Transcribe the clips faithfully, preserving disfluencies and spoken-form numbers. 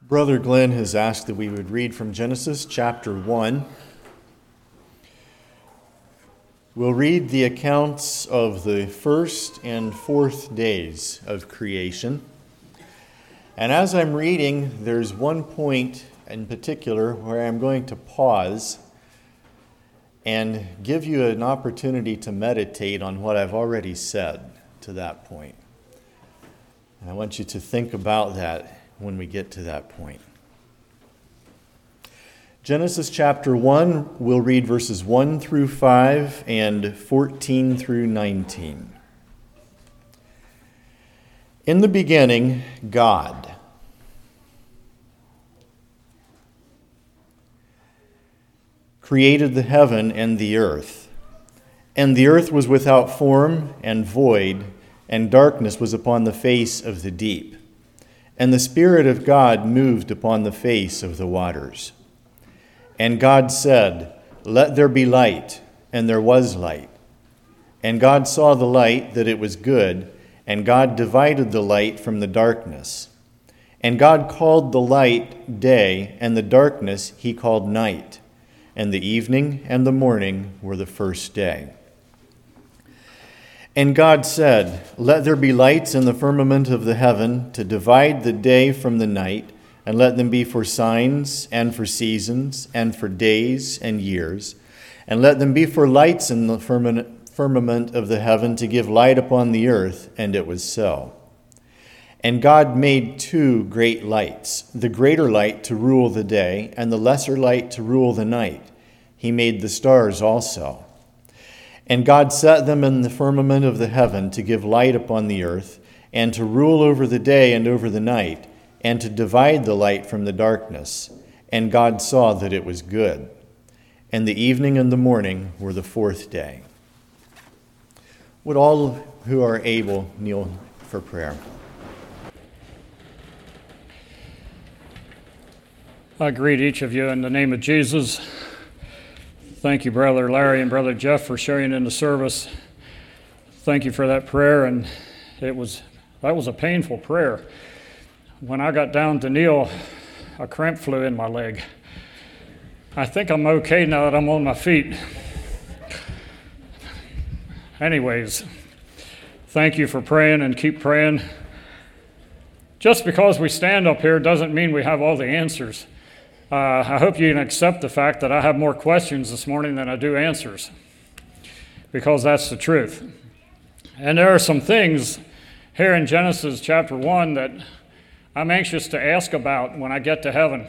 Brother Glenn has asked that we would read from Genesis chapter one. We'll read the accounts of the first and fourth days of creation. And as I'm reading, there's one point in particular where I'm going to pause and give you an opportunity to meditate on what I've already said to that point. And I want you to think about that when we get to that point. Genesis chapter one, we'll read verses one through five and fourteen through nineteen. In the beginning, God. Created the heaven and the earth. And the earth was without form and void, and darkness was upon the face of the deep. And the Spirit of God moved upon the face of the waters. And God said, "Let there be light," and there was light. And God saw the light, that it was good, and God divided the light from the darkness. And God called the light day, and the darkness he called night. And the evening and the morning were the first day. And God said, "Let there be lights in the firmament of the heaven to divide the day from the night, and let them be for signs and for seasons and for days and years. And let them be for lights in the firmament of the heaven to give light upon the earth." And it was so. And God made two great lights, the greater light to rule the day, and the lesser light to rule the night. He made the stars also. And God set them in the firmament of the heaven to give light upon the earth, and to rule over the day and over the night, and to divide the light from the darkness. And God saw that it was good. And the evening and the morning were the fourth day. Would all who are able kneel for prayer? I greet each of you in the name of Jesus. Thank you, Brother Larry and Brother Jeff, for sharing in the service. Thank you for that prayer, and it was that was a painful prayer. When I got down to kneel, a cramp flew in my leg. I think I'm okay now that I'm on my feet. Anyways, thank you for praying, and keep praying. Just because we stand up here doesn't mean we have all the answers. Uh, I hope you can accept the fact that I have more questions this morning than I do answers, because that's the truth. And there are some things here in Genesis chapter one that I'm anxious to ask about when I get to heaven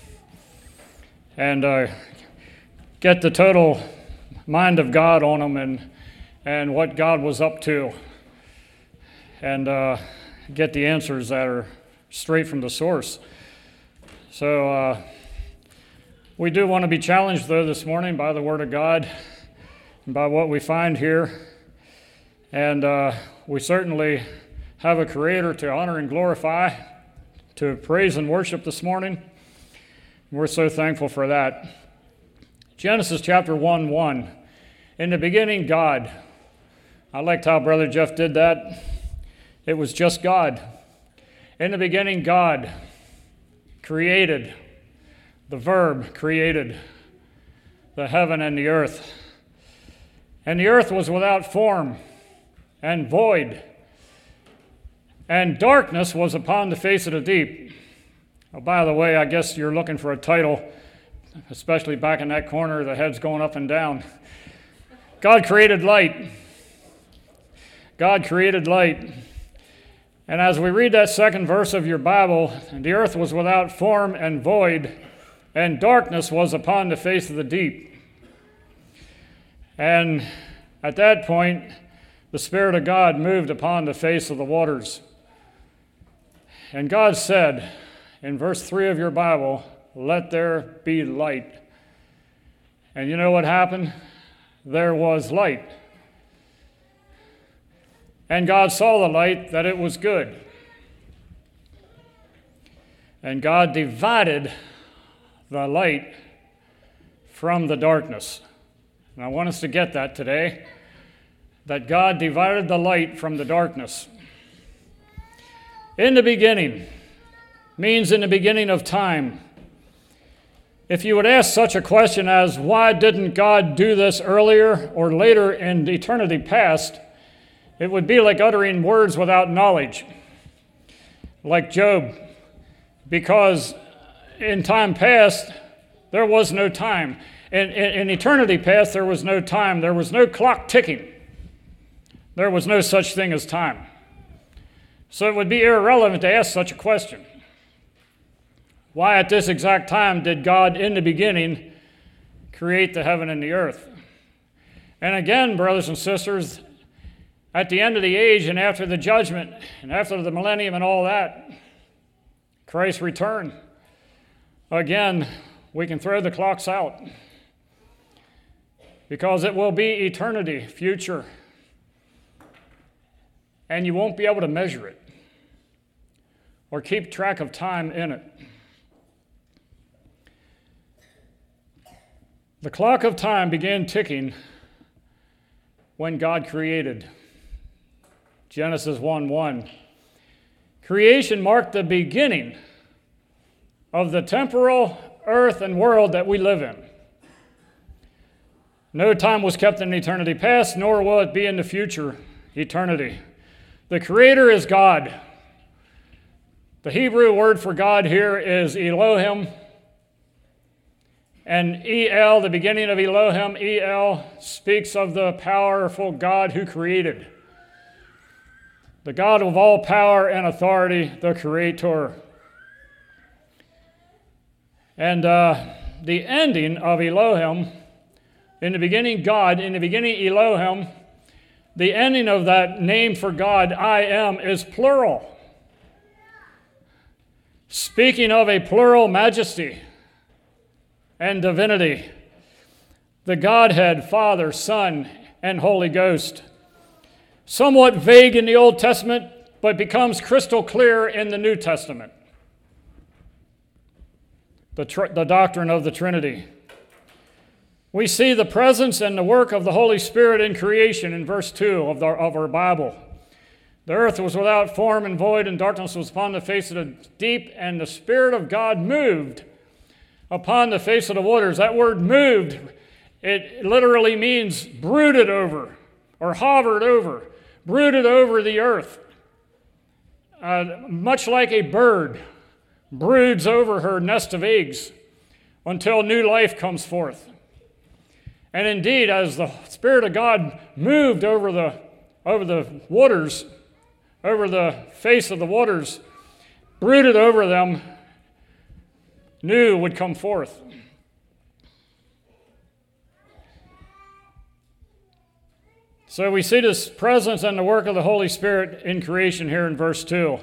and uh, get the total mind of God on them, and, and what God was up to, and uh, get the answers that are straight from the source. So uh, we do want to be challenged, though, this morning by the Word of God and by what we find here. And uh, we certainly have a Creator to honor and glorify, to praise and worship this morning. We're so thankful for that. Genesis chapter one, one. In the beginning, God. I liked how Brother Jeff did that. It was just God. In the beginning, God created, the Verb created the heaven and the earth. And the earth was without form and void, and darkness was upon the face of the deep. Oh, by the way, I guess you're looking for a title, especially back in that corner, the head's going up and down. God created light. God created light. And as we read that second verse of your Bible, the earth was without form and void, and darkness was upon the face of the deep. And at that point, the Spirit of God moved upon the face of the waters. And God said, in verse three of your Bible, "Let there be light." And you know what happened? There was light. And God saw the light, that it was good. And God divided the light from the darkness. And I want us to get that today, that God divided the light from the darkness. In the beginning, means in the beginning of time. If you would ask such a question as, why didn't God do this earlier or later in eternity past, it would be like uttering words without knowledge, like Job, because in time past, there was no time. In, in, in eternity past, there was no time. There was no clock ticking. There was no such thing as time. So it would be irrelevant to ask such a question. Why at this exact time did God in the beginning create the heaven and the earth? And again, brothers and sisters, at the end of the age and after the judgment and after the millennium and all that, Christ's return, again, we can throw the clocks out because it will be eternity, future, and you won't be able to measure it or keep track of time in it. The clock of time began ticking when God created. Genesis one one. Creation marked the beginning of the temporal earth and world that we live in. No time was kept in eternity past, nor will it be in the future eternity. The Creator is God. The Hebrew word for God here is Elohim. And El, the beginning of Elohim, El, speaks of the powerful God who created. The God of all power and authority, the Creator. And uh, the ending of Elohim, in the beginning God, in the beginning Elohim, the ending of that name for God, I am, is plural. Speaking of a plural majesty and divinity, the Godhead, Father, Son, and Holy Ghost. Somewhat vague in the Old Testament, but becomes crystal clear in the New Testament. The, tr- the doctrine of the Trinity. We see the presence and the work of the Holy Spirit in creation in verse two of, the, of our Bible. The earth was without form and void, and darkness was upon the face of the deep, and the Spirit of God moved upon the face of the waters. That word moved, it literally means brooded over or hovered over, brooded over the earth. Uh, much like a bird broods over her nest of eggs until new life comes forth. And indeed, as the Spirit of God moved over the, over the waters, over the face of the waters, brooded over them, new would come forth. So we see this presence and the work of the Holy Spirit in creation here in verse two.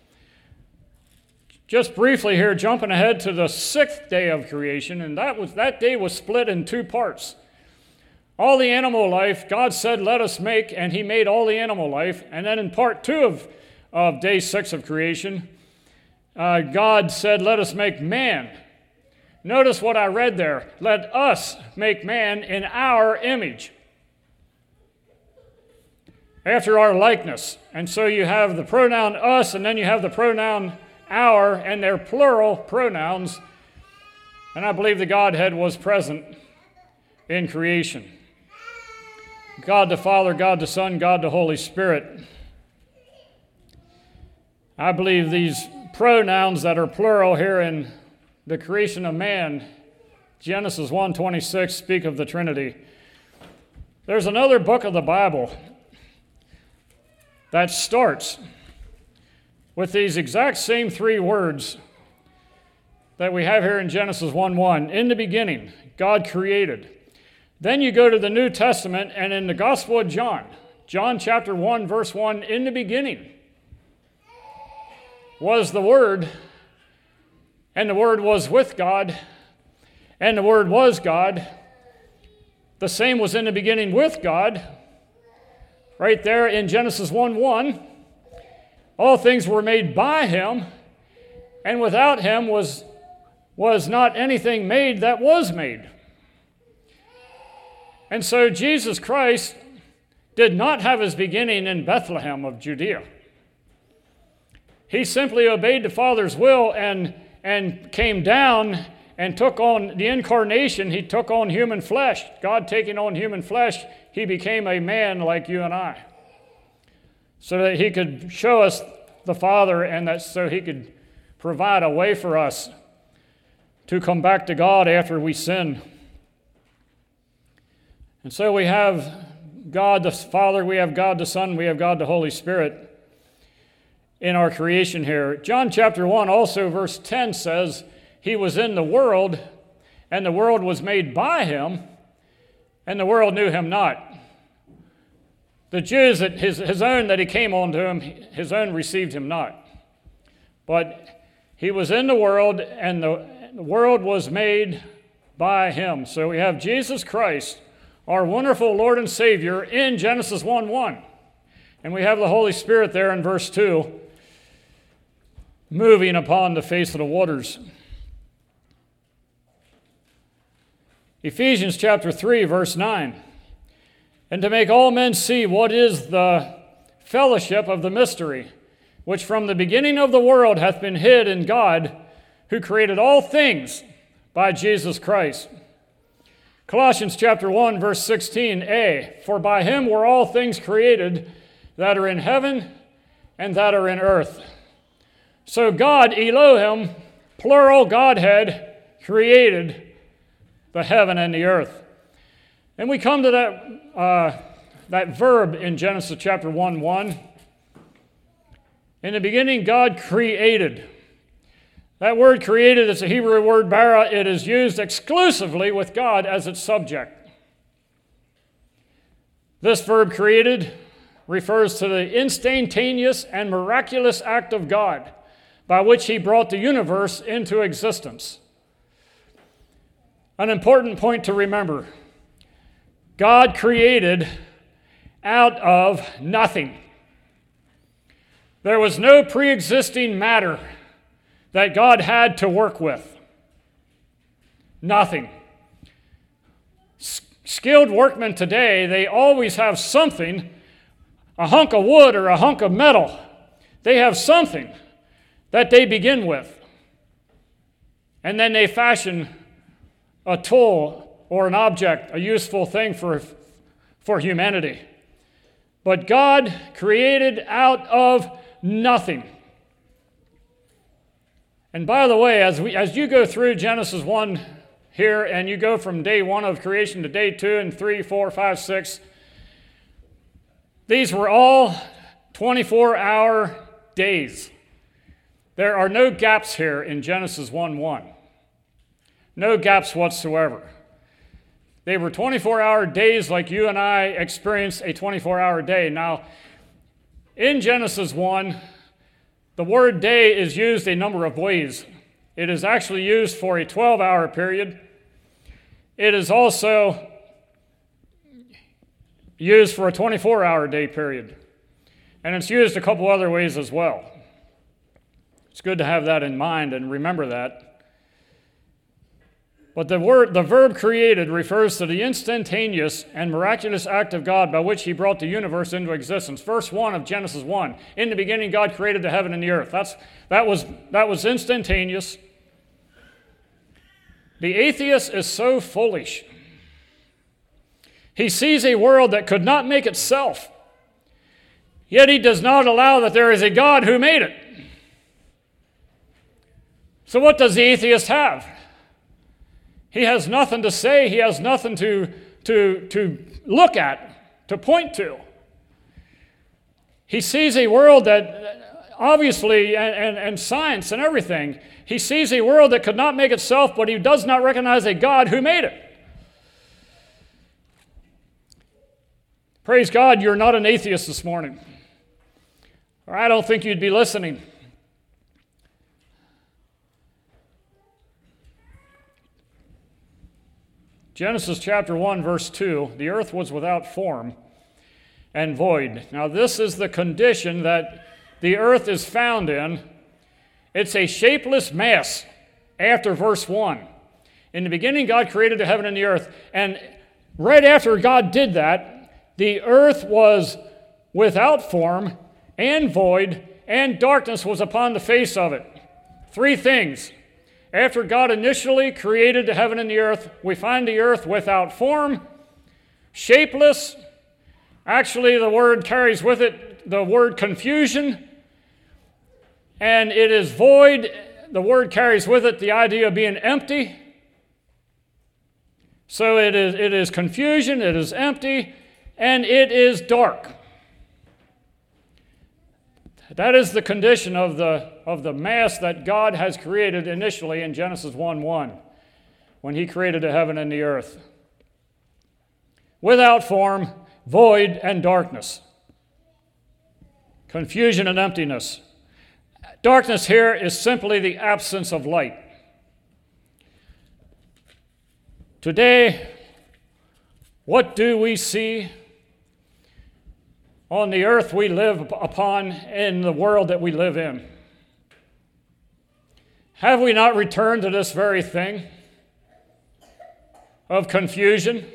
Just briefly here, jumping ahead to the sixth day of creation, and that was that day was split in two parts. All the animal life, God said, let us make, and he made all the animal life. And then in part two of, of day six of creation, uh, God said, let us make man. Notice what I read there. Let us make man in our image, after our likeness. And so you have the pronoun us, and then you have the pronoun our, and they're plural pronouns. And I believe the Godhead was present in creation. God the Father, God the Son, God the Holy Spirit. I believe these pronouns that are plural here in the creation of man, Genesis one twenty-six, speak of the Trinity. There's another book of the Bible that starts with these exact same three words that we have here in Genesis one one. In the beginning, God created. Then you go to the New Testament, and in the Gospel of John, John chapter one, verse one, in the beginning was the Word, and the Word was with God, and the Word was God. The same was in the beginning with God. Right there in Genesis one one, all things were made by him, and without him was, was not anything made that was made. And so Jesus Christ did not have his beginning in Bethlehem of Judea. He simply obeyed the Father's will and, and came down and took on the incarnation. He took on human flesh. God taking on human flesh, he became a man like you and I, so that he could show us the Father, and that so he could provide a way for us to come back to God after we sin. And so we have God the Father, we have God the Son, we have God the Holy Spirit in our creation here. John chapter one also verse ten says, he was in the world, and the world was made by him, and the world knew him not. The Jews, that his, his own that he came unto him, his own received him not. But he was in the world, and the, the world was made by him. So we have Jesus Christ, our wonderful Lord and Savior, in Genesis one one. And we have the Holy Spirit there in verse two, moving upon the face of the waters. Ephesians chapter three, verse nine. And to make all men see what is the fellowship of the mystery, which from the beginning of the world hath been hid in God, who created all things by Jesus Christ. Colossians chapter one, verse sixteen a. For by him were all things created that are in heaven and that are in earth. So God, Elohim, plural Godhead, created the heaven and the earth. And we come to that, uh, that verb in Genesis chapter one one. In the beginning, God created. That word created is a Hebrew word, bara. It is used exclusively with God as its subject. This verb created refers to the instantaneous and miraculous act of God by which he brought the universe into existence. An important point to remember. God created out of nothing. There was no pre-existing matter that God had to work with. Nothing. S- skilled workmen today, they always have something, a hunk of wood or a hunk of metal. They have something that they begin with. And then they fashion a tool or an object, a useful thing for, for humanity. But God created out of nothing. And by the way, as we as you go through Genesis one here, and you go from day one of creation to day two and three, four, five, six, these were all twenty-four hour days. There are no gaps here in Genesis one one. No gaps whatsoever. They were twenty-four hour days like you and I experience a twenty-four hour day. Now, in Genesis one, the word day is used a number of ways. It is actually used for a twelve hour period. It is also used for a twenty-four hour day period. And it's used a couple other ways as well. It's good to have that in mind and remember that. But the word, the verb created refers to the instantaneous and miraculous act of God by which he brought the universe into existence. Verse one of Genesis one, in the beginning God created the heaven and the earth. That's, that, was, that was instantaneous. The atheist is so foolish. He sees a world that could not make itself, yet he does not allow that there is a God who made it. So what does the atheist have? He has nothing to say. He has nothing to, to, to look at, to point to. He sees a world that obviously, and, and, and science and everything, he sees a world that could not make itself, but he does not recognize a God who made it. Praise God, you're not an atheist this morning, or I don't think you'd be listening. Genesis chapter one, verse two, the earth was without form and void. Now this is the condition that the earth is found in. It's a shapeless mass after verse one. In the beginning, God created the heaven and the earth. And right after God did that, the earth was without form and void, and darkness was upon the face of it. Three things. After God initially created the heaven and the earth, we find the earth without form, shapeless. Actually, the word carries with it the word confusion, and it is void. The word carries with it the idea of being empty. So it is, it is confusion, it is empty, and it is dark. That is the condition of the, of the mass that God has created initially in Genesis one one, when he created the heaven and the earth. Without form, void, and darkness. Confusion and emptiness. Darkness here is simply the absence of light. Today, what do we see on the earth we live upon, in the world that we live in? Have we not returned to this very thing of confusion,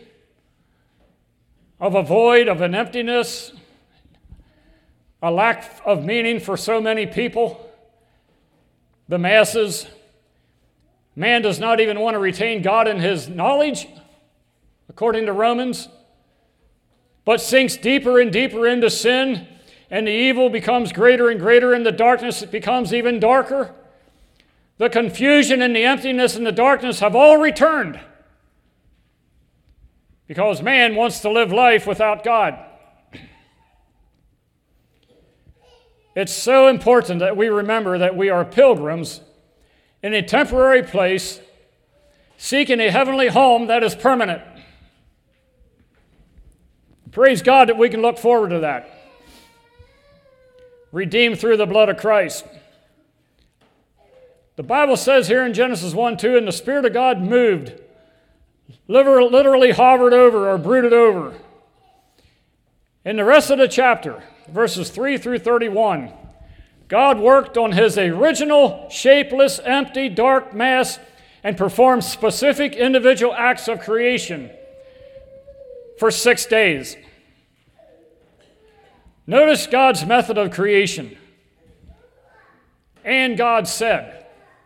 of a void, of an emptiness, a lack of meaning for so many people, the masses? Man does not even want to retain God in his knowledge, according to Romans, but sinks deeper and deeper into sin, and the evil becomes greater and greater, and the darkness becomes even darker. The confusion and the emptiness and the darkness have all returned because man wants to live life without God. It's so important that we remember that we are pilgrims in a temporary place, seeking a heavenly home that is permanent. Praise God that we can look forward to that. Redeemed through the blood of Christ. The Bible says here in Genesis one two, and the Spirit of God moved, literally hovered over or brooded over. In the rest of the chapter, verses three through thirty-one, God worked on his original, shapeless, empty, dark mass and performed specific individual acts of creation for six days. Notice God's method of creation. And God said,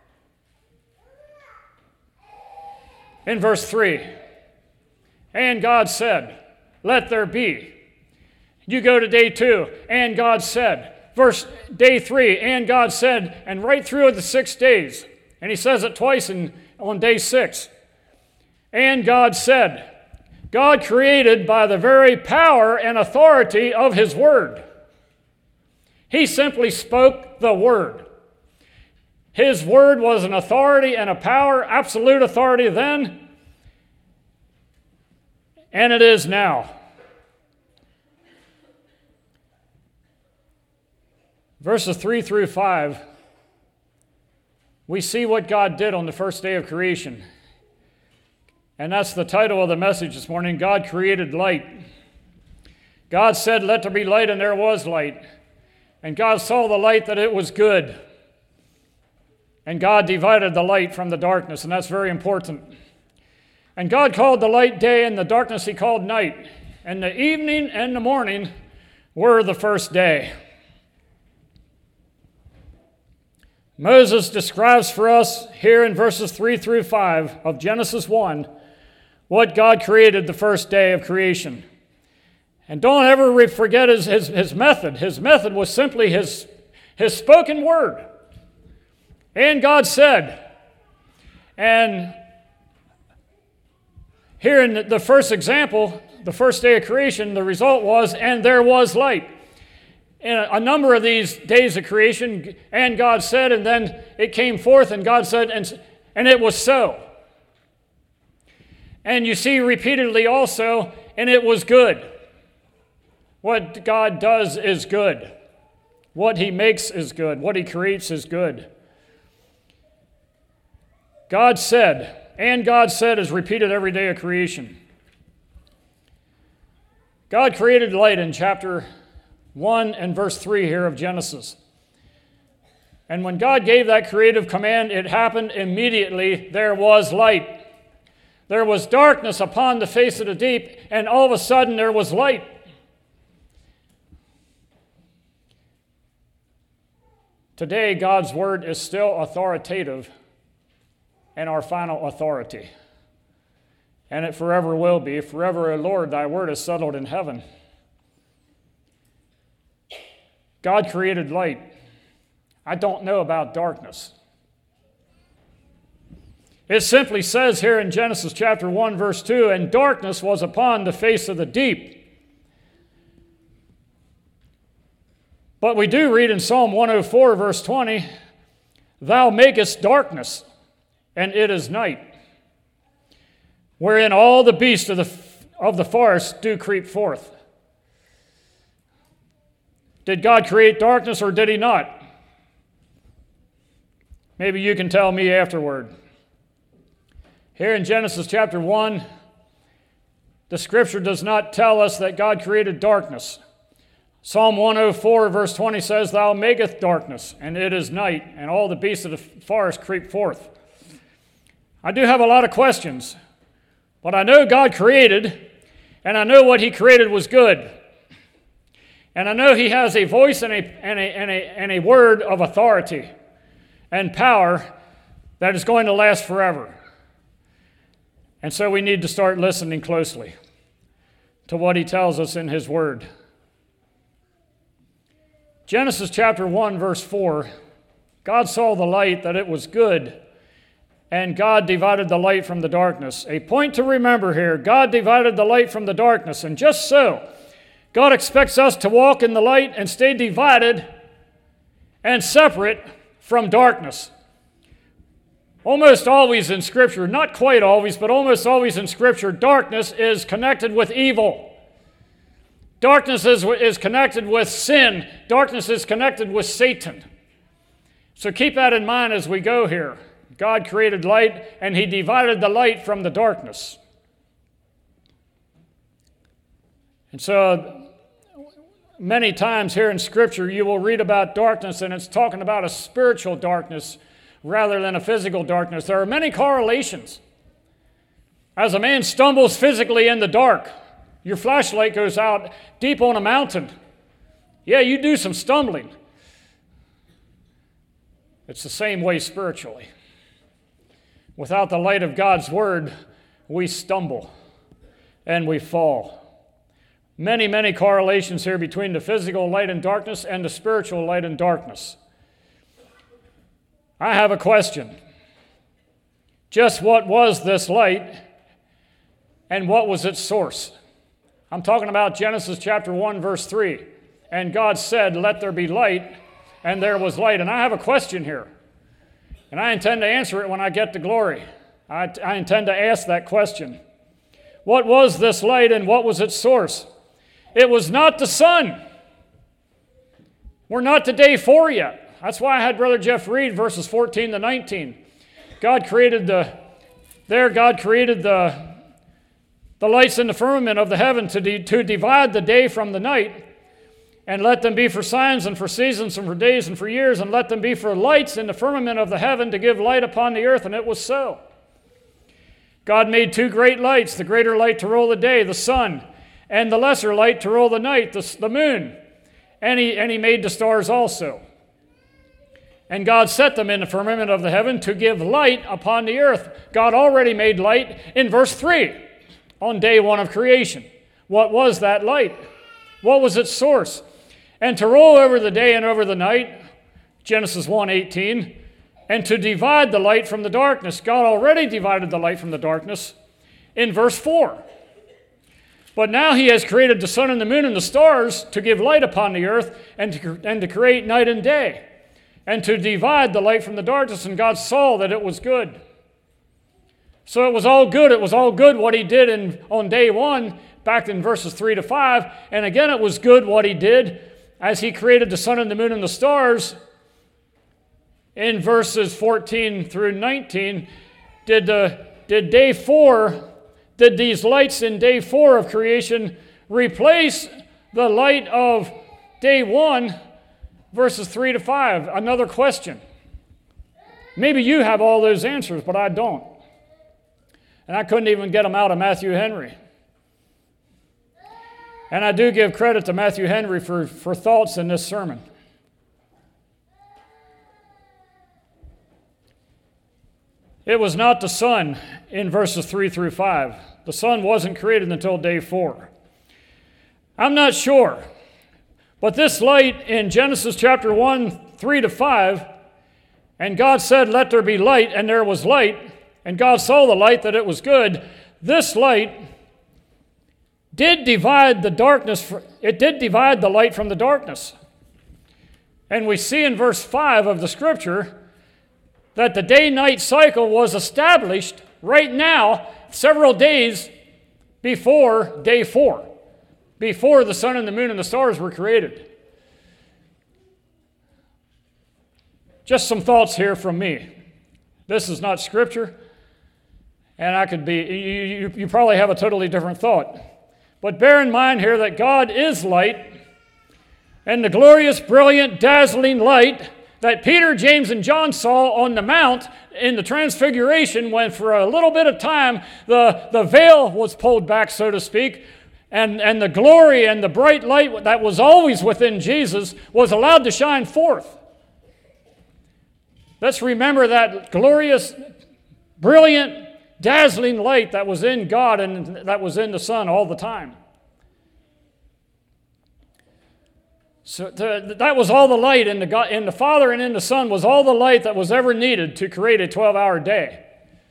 in verse three, and God said, let there be. You go to day two, and God said. Verse day three, and God said, and right through the six days, and he says it twice in, on day six. And God said, God created by the very power and authority of his word. He simply spoke the word. His word was an authority and a power, absolute authority then, and it is now. Verses three through five, we see what God did on the first day of creation. And that's the title of the message this morning, God created light. God said, let there be light, and there was light. And God saw the light that it was good. And God divided the light from the darkness, and that's very important. And God called the light day, and the darkness he called night. And the evening and the morning were the first day. Moses describes for us here in verses three through five of Genesis one what God created the first day of creation. And don't ever forget his, his, his method. His method was simply his, his spoken word. And God said. And here in the first example, the first day of creation, the result was, and there was light. In a number of these days of creation, and God said, and then it came forth, and God said, and, and it was so. And you see repeatedly also, and it was good. What God does is good. What he makes is good. What he creates is good. God said, and God said is repeated every day of creation. God created light in chapter one and verse three here of Genesis. And when God gave that creative command, it happened immediately. There was light. There was darkness upon the face of the deep, and all of a sudden there was light. Today, God's word is still authoritative and our final authority. And it forever will be. Forever, O Lord, thy word is settled in heaven. God created light. I don't know about darkness. It simply says here in Genesis chapter one, verse two, and darkness was upon the face of the deep. But we do read in Psalm one oh four, verse twenty, thou makest darkness, and it is night, wherein all the beasts of the, of the forest do creep forth. Did God create darkness or did he not? Maybe you can tell me afterward. Here in Genesis chapter one, the scripture does not tell us that God created darkness. Psalm one oh four, verse twenty says, thou makest darkness, and it is night, and all the beasts of the forest creep forth. I do have a lot of questions, but I know God created, and I know what he created was good. And I know he has a voice and a, and a, and a, and a word of authority and power that is going to last forever. And so we need to start listening closely to what he tells us in his word. Genesis chapter one, verse four, God saw the light that it was good, and God divided the light from the darkness. A point to remember here, God divided the light from the darkness, and just so, God expects us to walk in the light and stay divided and separate from darkness. Almost always in Scripture, not quite always, but almost always in Scripture, darkness is connected with evil. Darkness is, is connected with sin. Darkness is connected with Satan. So keep that in mind as we go here. God created light, and he divided the light from the darkness. And so many times here in Scripture, you will read about darkness, and it's talking about a spiritual darkness rather than a physical darkness. There are many correlations. As a man stumbles physically in the dark, your flashlight goes out deep on a mountain. Yeah, you do some stumbling. It's the same way spiritually. Without the light of God's word, we stumble and we fall. Many, many correlations here between the physical light and darkness and the spiritual light and darkness. I have a question. Just what was this light and what was its source? I'm talking about Genesis chapter one, verse three. And God said, let there be light, and there was light. And I have a question here. And I intend to answer it when I get to glory. I, I intend to ask that question. What was this light and what was its source? It was not the sun. We're not to day four yet. That's why I had Brother Jeff read verses fourteen to nineteen. God created the, there God created the, the lights in the firmament of the heaven to, de, to divide the day from the night, and let them be for signs and for seasons and for days and for years, and let them be for lights in the firmament of the heaven to give light upon the earth. And it was so. God made two great lights, the greater light to rule the day, the sun, and the lesser light to rule the night, the, the moon. And he, and he made the stars also. And God set them in the firmament of the heaven to give light upon the earth. God already made light in verse three on day one of creation. What was that light? What was its source? And to rule over the day and over the night, Genesis one eighteen, and to divide the light from the darkness. God already divided the light from the darkness in verse four. But now he has created the sun and the moon and the stars to give light upon the earth and to, and to create night and day, and to divide the light from the darkness. And God saw that it was good. So it was all good. It was all good what he did in, on day one, back in verses three to five. And again, it was good what he did as he created the sun and the moon and the stars. In verses fourteen through nineteen, did, the, did day four, did these lights in day four of creation replace the light of day one, verses three to five? Another question. Maybe you have all those answers, but I don't. And I couldn't even get them out of Matthew Henry. And I do give credit to Matthew Henry for, for thoughts in this sermon. It was not the sun in verses three through five. The sun wasn't created until day four. I'm not sure. But this light in Genesis chapter one, three to five, and God said, "Let there be light," and there was light, and God saw the light that it was good. This light did divide the darkness, it did divide the light from the darkness. And we see in verse five of the scripture that the day-night cycle was established right now, several days before day four, before the sun and the moon and the stars were created. Just some thoughts here from me. This is not scripture, and I could be, you, you, you probably have a totally different thought. But bear in mind here that God is light, and the glorious, brilliant, dazzling light that Peter, James, and John saw on the mount in the transfiguration, when for a little bit of time the, the veil was pulled back, so to speak, and, and the glory and the bright light that was always within Jesus was allowed to shine forth. Let's remember that glorious, brilliant, dazzling light that was in God and that was in the Son all the time. So the, that was all the light in the, God, in the Father and in the Son was all the light that was ever needed to create a twelve-hour day.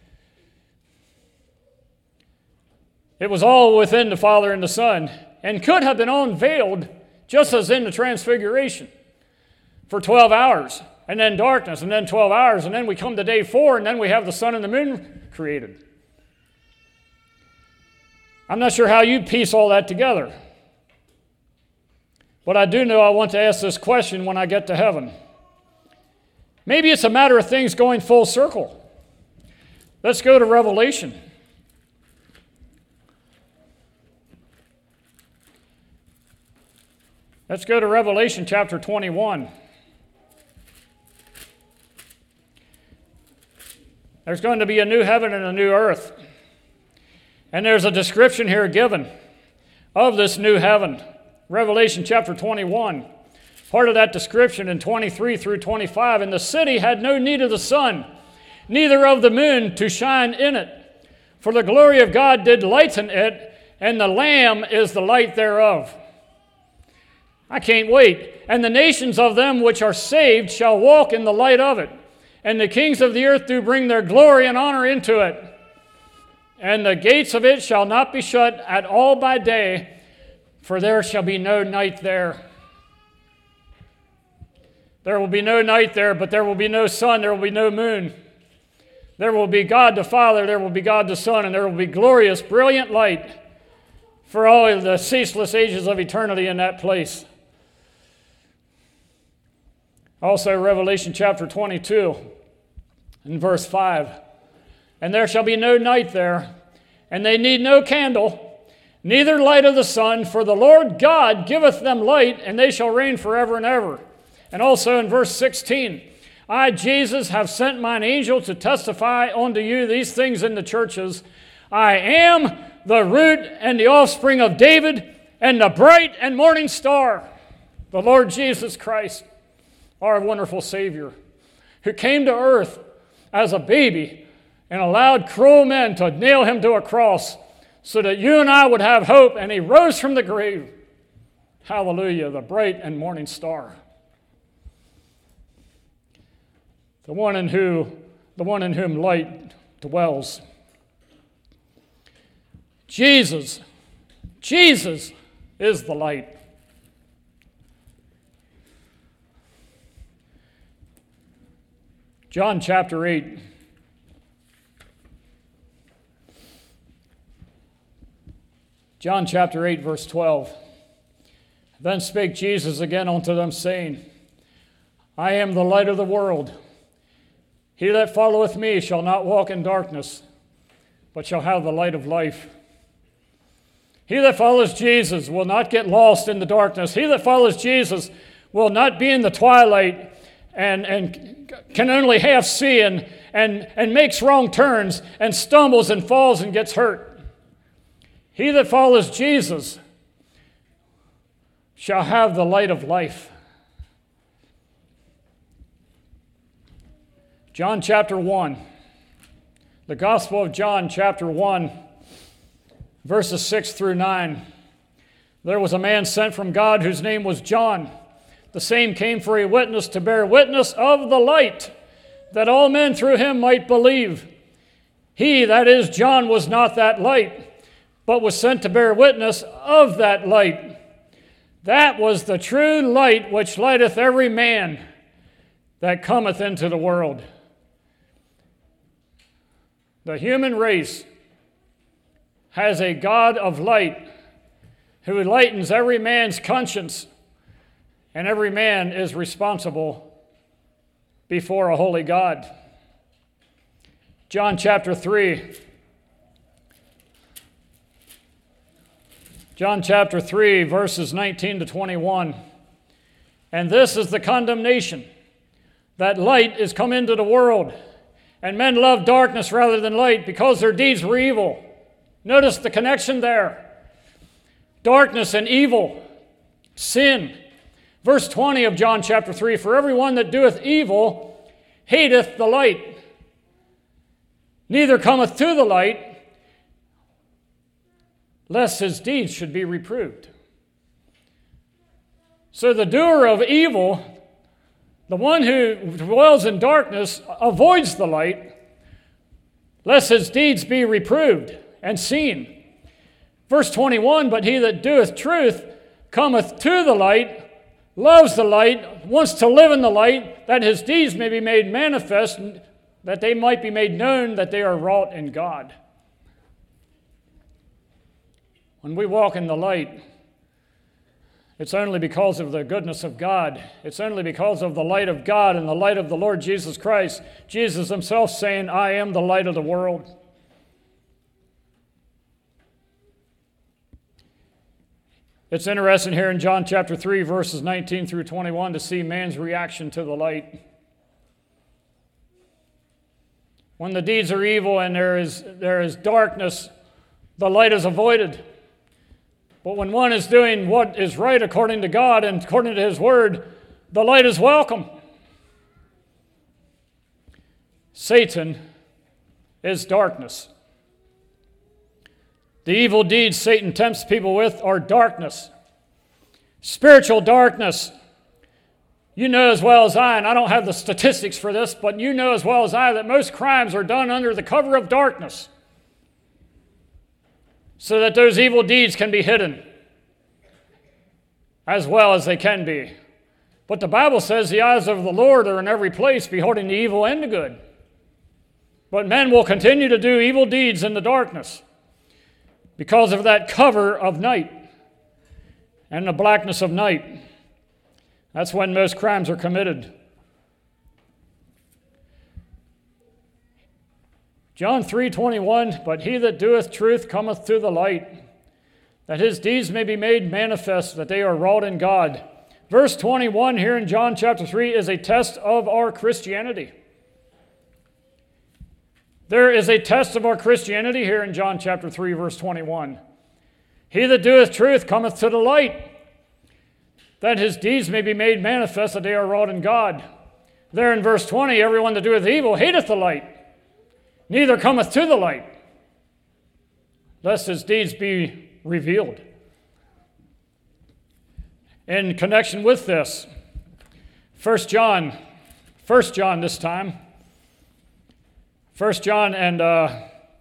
It was all within the Father and the Son and could have been unveiled just as in the Transfiguration for twelve hours and then darkness and then twelve hours and then we come to day four and then we have the sun and the moon created. I'm not sure how you piece all that together. But I do know I want to ask this question when I get to heaven. Maybe it's a matter of things going full circle. Let's go to Revelation. Let's go to Revelation chapter twenty-one. There's going to be a new heaven and a new earth. And there's a description here given of this new heaven. Revelation chapter twenty-one, part of that description in twenty-three through twenty-five. And the city had no need of the sun, neither of the moon to shine in it. For the glory of God did lighten it, and the Lamb is the light thereof. I can't wait. And the nations of them which are saved shall walk in the light of it. And the kings of the earth do bring their glory and honor into it. And the gates of it shall not be shut at all by day, for there shall be no night there. There will be no night there, but there will be no sun, there will be no moon. There will be God the Father, there will be God the Son, and there will be glorious, brilliant light for all the ceaseless ages of eternity in that place. Also, Revelation chapter twenty-two, in verse five. And there shall be no night there, and they need no candle, neither light of the sun, for the Lord God giveth them light, and they shall reign forever and ever. And also in verse sixteen, I, Jesus, have sent mine angel to testify unto you these things in the churches. I am the root and the offspring of David, and the bright and morning star, the Lord Jesus Christ, our wonderful Savior, who came to earth as a baby and allowed cruel men to nail him to a cross so that you and I would have hope, and he rose from the grave. Hallelujah, the bright and morning star. The one in who, the one in whom light dwells. Jesus, Jesus is the light. John chapter eight. John chapter eight, verse twelve. Then spake Jesus again unto them, saying, I am the light of the world. He that followeth me shall not walk in darkness, but shall have the light of life. He that follows Jesus will not get lost in the darkness. He that follows Jesus will not be in the twilight and, and can only half see and, and, and makes wrong turns and stumbles and falls and gets hurt. He that follows Jesus shall have the light of life. John chapter one. The Gospel of John, chapter one, verses six through nine. There was a man sent from God whose name was John. The same came for a witness to bear witness of the light, that all men through him might believe. He, that is, John, was not that light, but was sent to bear witness of that light. That was the true light which lighteth every man that cometh into the world. The human race has a God of light who enlightens every man's conscience, and every man is responsible before a holy God. John chapter three. John chapter three, verses nineteen to twenty-one. And this is the condemnation, that light is come into the world, and men love darkness rather than light, because their deeds were evil. Notice the connection there. Darkness and evil, sin. Verse twenty of John chapter three, for everyone that doeth evil hateth the light, neither cometh to the light, lest his deeds should be reproved. So the doer of evil, the one who dwells in darkness, avoids the light, lest his deeds be reproved and seen. Verse twenty-one, but he that doeth truth cometh to the light, loves the light, wants to live in the light, that his deeds may be made manifest, that they might be made known that they are wrought in God. When we walk in the light, it's only because of the goodness of God. It's only because of the light of God and the light of the Lord Jesus Christ. Jesus himself saying, I am the light of the world. It's interesting here in John chapter three, verses nineteen through twenty-one, to see man's reaction to the light. When the deeds are evil and there is, there is darkness, the light is avoided. But when one is doing what is right according to God and according to his word, the light is welcome. Satan is darkness. The evil deeds Satan tempts people with are darkness. Spiritual darkness. You know as well as I, and I don't have the statistics for this, but you know as well as I that most crimes are done under the cover of darkness, so that those evil deeds can be hidden as well as they can be. But the Bible says the eyes of the Lord are in every place, beholding the evil and the good. But men will continue to do evil deeds in the darkness because of that cover of night and the blackness of night. That's when most crimes are committed. John three twenty-one, but he that doeth truth cometh to the light, that his deeds may be made manifest, that they are wrought in God. Verse twenty-one here in John chapter three is a test of our Christianity. There is a test of our Christianity here in John chapter three, verse twenty-one. He that doeth truth cometh to the light, that his deeds may be made manifest, that they are wrought in God. There in verse twenty, everyone that doeth evil hateth the light, neither cometh to the light, lest his deeds be revealed. In connection with this, First John, First John this time, First John and uh,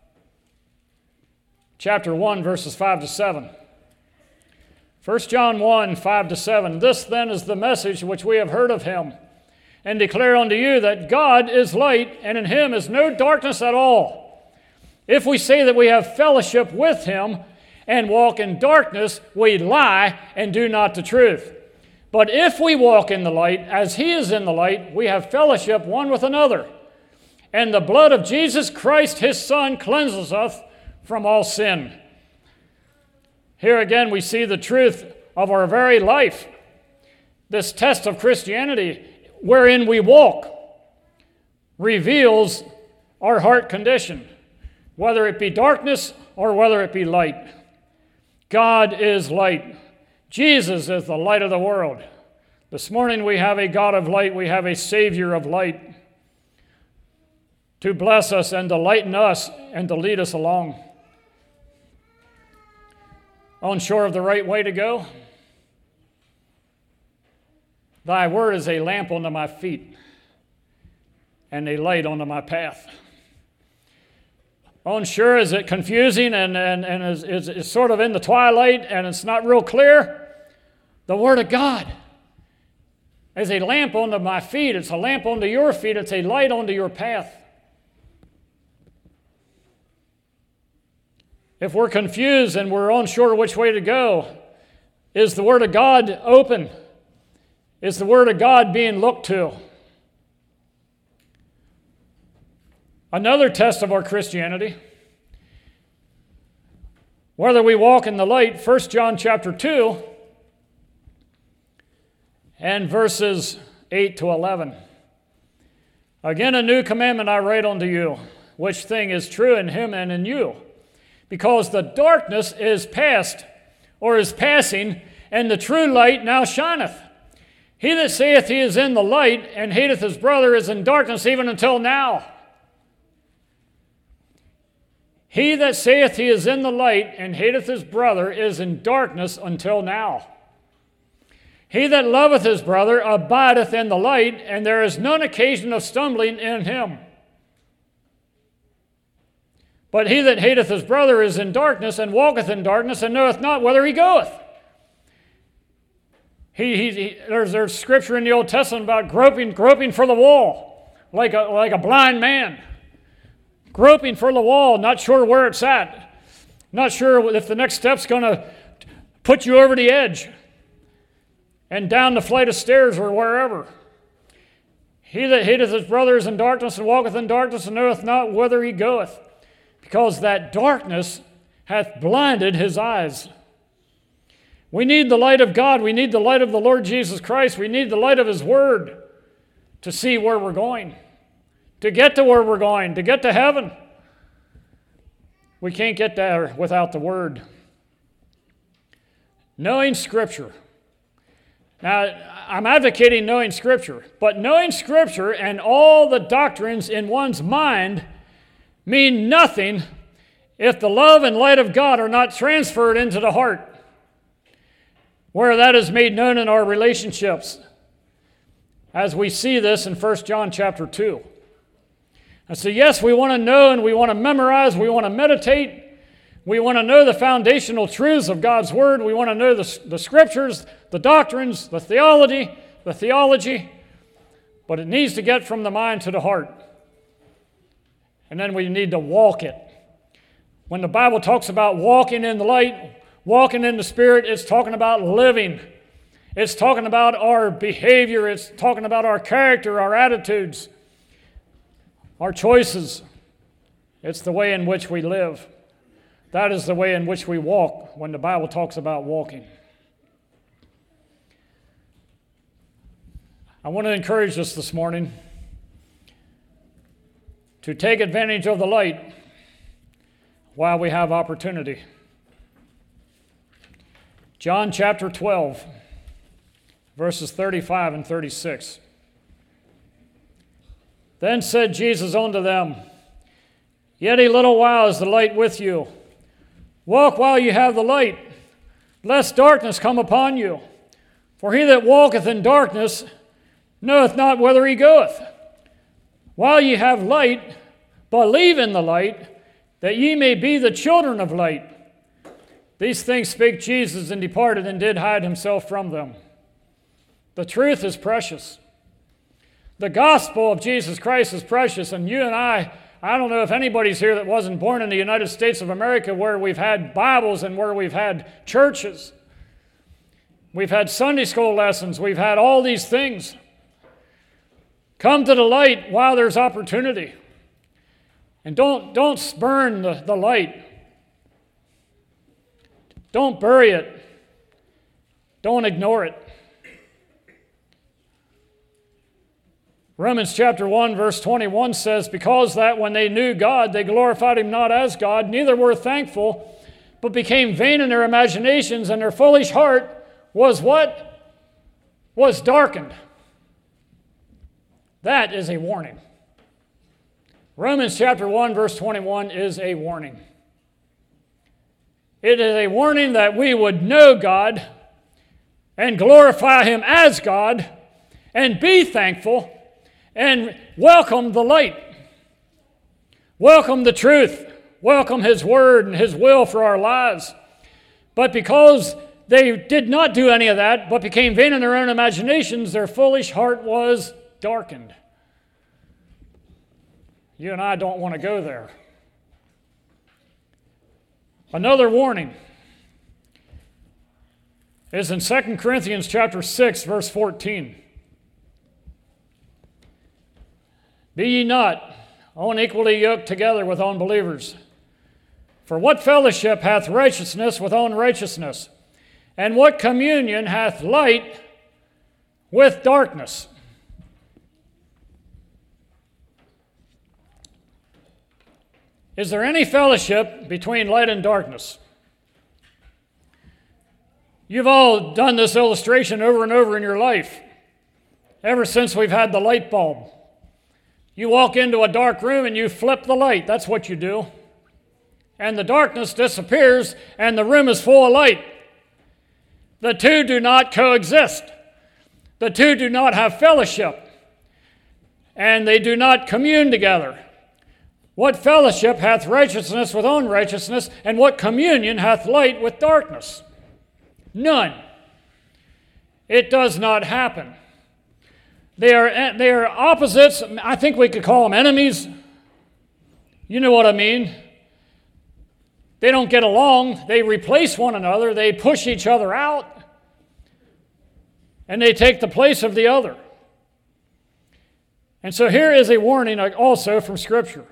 chapter one, verses five to seven. First John one, five to seven. This then is the message which we have heard of him, and declare unto you that God is light, and in him is no darkness at all. If we say that we have fellowship with him and walk in darkness, we lie and do not the truth. But if we walk in the light, as he is in the light, we have fellowship one with another. And the blood of Jesus Christ, his Son, cleanses us from all sin. Here again we see the truth of our very life. This test of Christianity, wherein we walk, reveals our heart condition, whether it be darkness or whether it be light. God is light. Jesus is the light of the world. This morning we have a God of light. We have a Savior of light. to bless us and to lighten us and to lead us along. Unsure of the right way to go? Thy word is a lamp unto my feet and a light unto my path. Unsure, is it confusing and, and, and is, is, is sort of in the twilight and it's not real clear? The Word of God is a lamp unto my feet. It's a lamp unto your feet. It's a light unto your path. If we're confused and we're unsure which way to go, is the Word of God open? Is the Word of God being looked to? Another test of our Christianity, whether we walk in the light, First John chapter two and verses eight to eleven. Again, a new commandment I write unto you, which thing is true in him and in you, because the darkness is past, or is passing, and the true light now shineth. He that saith he is in the light, and hateth his brother, is in darkness even until now. He that saith he is in the light, and hateth his brother, is in darkness until now. He that loveth his brother abideth in the light, and there is none occasion of stumbling in him. But he that hateth his brother is in darkness, and walketh in darkness, and knoweth not whither he goeth. He, he, he, there's, there's scripture in the Old Testament about groping, groping for the wall, like a, like a blind man. Groping for the wall, not sure where it's at. Not sure if the next step's going to put you over the edge and down the flight of stairs or wherever. He that hateth his brother is in darkness and walketh in darkness and knoweth not whither he goeth, because that darkness hath blinded his eyes. We need the light of God. We need the light of the Lord Jesus Christ. We need the light of His Word to see where we're going, to get to where we're going, to get to heaven. We can't get there without the Word. Knowing Scripture. Now, I'm advocating knowing Scripture, but knowing Scripture and all the doctrines in one's mind mean nothing if the love and light of God are not transferred into the heart, where that is made known in our relationships, as we see this in First John chapter two. And so yes, we want to know and we want to memorize, we want to meditate, we want to know the foundational truths of God's Word, we want to know the, the Scriptures, the doctrines, the theology, the theology, but it needs to get from the mind to the heart. And then we need to walk it. When the Bible talks about walking in the light, walking in the Spirit, it's talking about living. It's talking about our behavior, it's talking about our character, our attitudes, our choices. It's the way in which we live. That is the way in which we walk when the Bible talks about walking. I want to encourage us this morning to take advantage of the light while we have opportunity. John chapter twelve, verses thirty-five and thirty-six. Then said Jesus unto them, Yet a little while is the light with you. Walk while you have the light, lest darkness come upon you. For he that walketh in darkness knoweth not whither he goeth. While ye have light, believe in the light, that ye may be the children of light. These things spake Jesus, and departed, and did hide himself from them. The truth is precious. The gospel of Jesus Christ is precious, and you and I, I don't know if anybody's here that wasn't born in the United States of America where we've had Bibles and where we've had churches. We've had Sunday school lessons. We've had all these things. Come to the light while there's opportunity. And don't, don't spurn the, the light. Don't bury it. Don't ignore it. Romans chapter one, verse twenty-one says, Because that when they knew God, they glorified him not as God, neither were thankful, but became vain in their imaginations, and their foolish heart was what? Was darkened. That is a warning. Romans chapter one, verse twenty-one is a warning. It is a warning that we would know God and glorify Him as God and be thankful and welcome the light. Welcome the truth. Welcome His word and His will for our lives. But because they did not do any of that, but became vain in their own imaginations, their foolish heart was darkened. You and I don't want to go there. Another warning is in Second Corinthians chapter six, verse fourteen. Be ye not unequally yoked together with unbelievers. For what fellowship hath righteousness with unrighteousness? And what communion hath light with darkness? Is there any fellowship between light and darkness? You've all done this illustration over and over in your life, ever since we've had the light bulb. You walk into a dark room and you flip the light. That's what you do. And the darkness disappears and the room is full of light. The two do not coexist. The two do not have fellowship. And they do not commune together. What fellowship hath righteousness with unrighteousness, and what communion hath light with darkness? None. It does not happen. They are, they are opposites. I think we could call them enemies. You know what I mean. They don't get along. They replace one another. They push each other out. And they take the place of the other. And so here is a warning also from Scripture.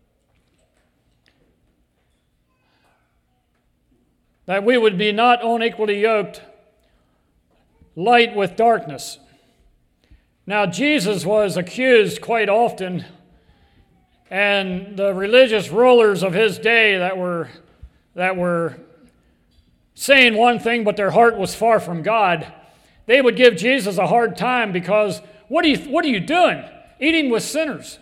That we would be not unequally yoked, light with darkness. Now, Jesus was accused quite often, and the religious rulers of his day that were, that were saying one thing, but their heart was far from God, they would give Jesus a hard time because, what are you, what are you doing? Eating with sinners.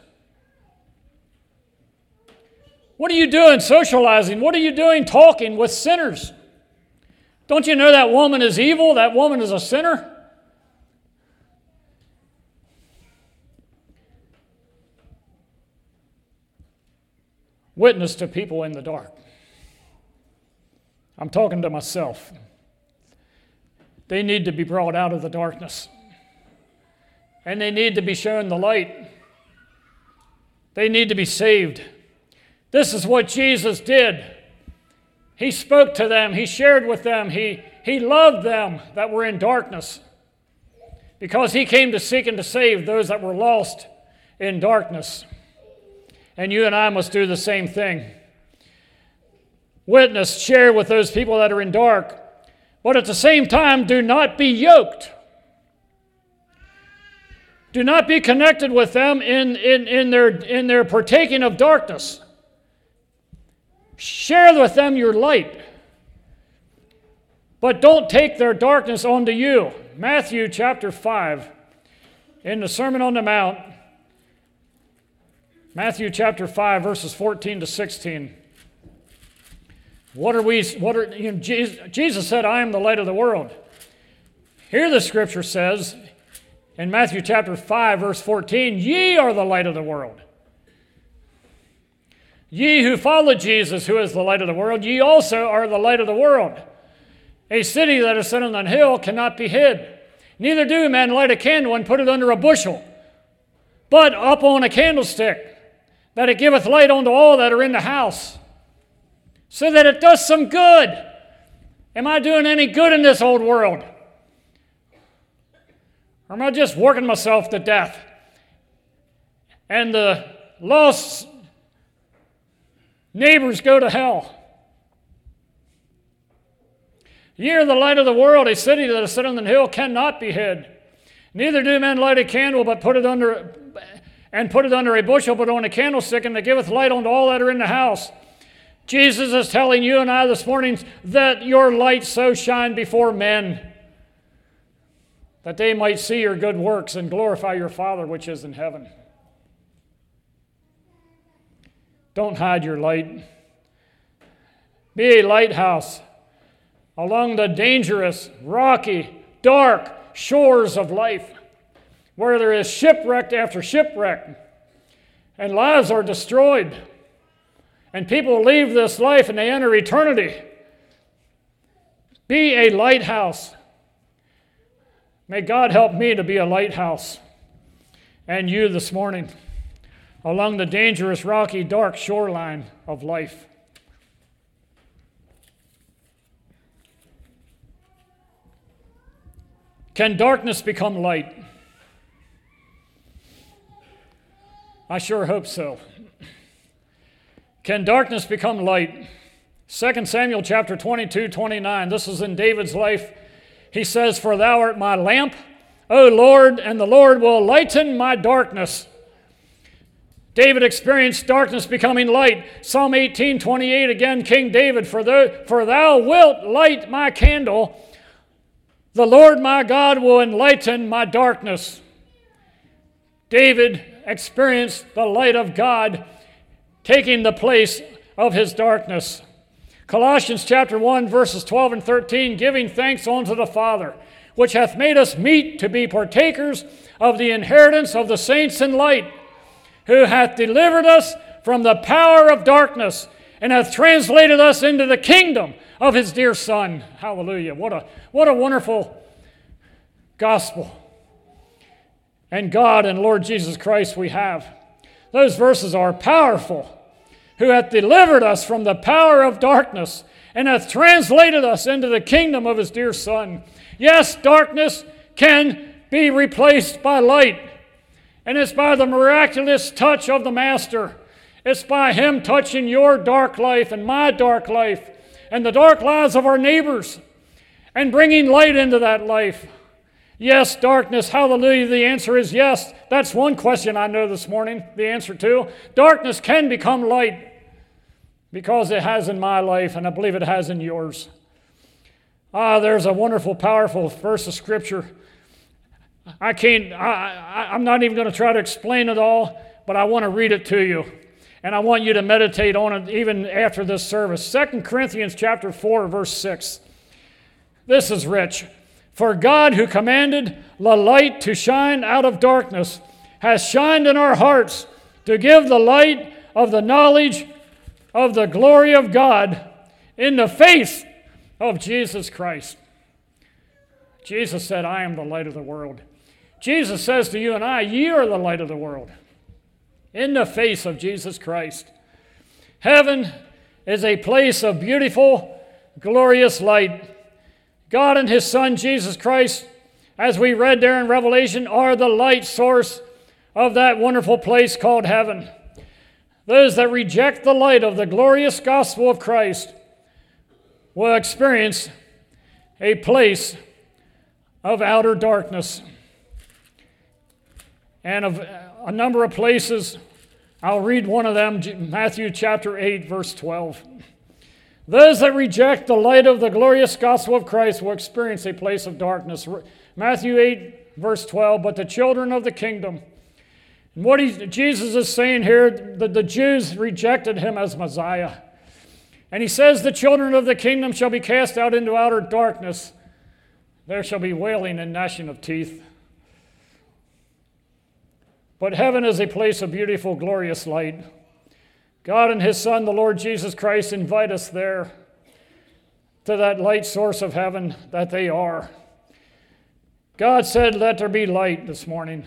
What are you doing socializing? What are you doing talking with sinners? Don't you know that woman is evil? That woman is a sinner? Witness to people in the dark. I'm talking to myself. They need to be brought out of the darkness. And they need to be shown the light. They need to be saved. This is what Jesus did. He spoke to them. He shared with them. He, he loved them that were in darkness because He came to seek and to save those that were lost in darkness. And you and I must do the same thing. Witness, share with those people that are in dark, but at the same time, do not be yoked. Do not be connected with them in, in, in, their, in their partaking of darkness. Share with them your light. But don't take their darkness onto you. Matthew chapter five, in the Sermon on the Mount, Matthew chapter five, verses fourteen to sixteen. What are we, what are, you know, Jesus, Jesus said, I am the light of the world. Here the scripture says, in Matthew chapter five, verse fourteen, ye are the light of the world. Ye who follow Jesus, who is the light of the world, ye also are the light of the world. A city that is set on an hill cannot be hid. Neither do men light a candle and put it under a bushel, but up on a candlestick, that it giveth light unto all that are in the house, so that it does some good. Am I doing any good in this old world? Or am I just working myself to death? And the lost neighbors go to hell. Ye are the light of the world. A city that is set on the hill cannot be hid. Neither do men light a candle, but put it under and put it under a bushel, but on a candlestick, and it giveth light unto all that are in the house. Jesus is telling you and I this morning that your light so shine before men, that they might see your good works and glorify your Father which is in heaven. Don't hide your light. Be a lighthouse along the dangerous, rocky, dark shores of life, where there is shipwreck after shipwreck, and lives are destroyed, and people leave this life and they enter eternity. Be a lighthouse. May God help me to be a lighthouse, and you this morning, along the dangerous, rocky, dark shoreline of life. Can darkness become light? I sure hope so. Can darkness become light? Second Samuel chapter twenty-two, twenty-nine. This is in David's life. He says, "For thou art my lamp, O Lord, and the Lord will lighten my darkness." David experienced darkness becoming light. Psalm eighteen, twenty-eight, again, King David, "For thou, for thou wilt light my candle. The Lord my God will enlighten my darkness." David experienced the light of God taking the place of his darkness. Colossians chapter one, verses twelve and thirteen, "Giving thanks unto the Father, which hath made us meet to be partakers of the inheritance of the saints in light, who hath delivered us from the power of darkness, and hath translated us into the kingdom of his dear Son." Hallelujah. What a, what a wonderful gospel. And God and Lord Jesus Christ we have. Those verses are powerful. "Who hath delivered us from the power of darkness, and hath translated us into the kingdom of his dear Son." Yes, darkness can be replaced by light. And it's by the miraculous touch of the Master. It's by him touching your dark life and my dark life and the dark lives of our neighbors and bringing light into that life. Yes, darkness, hallelujah, the answer is yes. That's one question I know this morning, the answer to. Darkness can become light because it has in my life, and I believe it has in yours. Ah, there's a wonderful, powerful verse of Scripture. I can't, I, I, I'm not even going to try to explain it all, but I want to read it to you. And I want you to meditate on it even after this service. Second Corinthians chapter four, verse six. This is rich. "For God, who commanded the light to shine out of darkness, has shined in our hearts to give the light of the knowledge of the glory of God in the face of Jesus Christ." Jesus said, "I am the light of the world." Jesus says to you and I, "Ye are the light of the world," in the face of Jesus Christ. Heaven is a place of beautiful, glorious light. God and his Son, Jesus Christ, as we read there in Revelation, are the light source of that wonderful place called heaven. Those that reject the light of the glorious gospel of Christ will experience a place of outer darkness. And of a number of places, I'll read one of them, Matthew chapter eight, verse twelve. "Those that reject the light of the glorious gospel of Christ will experience a place of darkness." Matthew eight, verse twelve, "But the children of the kingdom." And what he, Jesus is saying here, that the Jews rejected him as Messiah. And he says, "The children of the kingdom shall be cast out into outer darkness. There shall be wailing and gnashing of teeth." But heaven is a place of beautiful, glorious light. God and his Son, the Lord Jesus Christ, invite us there to that light source of heaven that they are. God said, "Let there be light" this morning.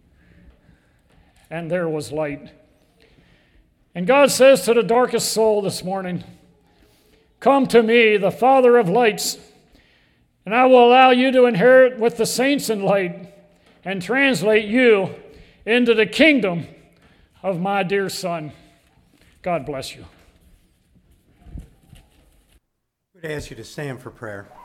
And there was light. And God says to the darkest soul this morning, "Come to me, the Father of lights, and I will allow you to inherit with the saints in light and translate you into the kingdom of my dear Son." God bless you. I would ask you to stand for prayer.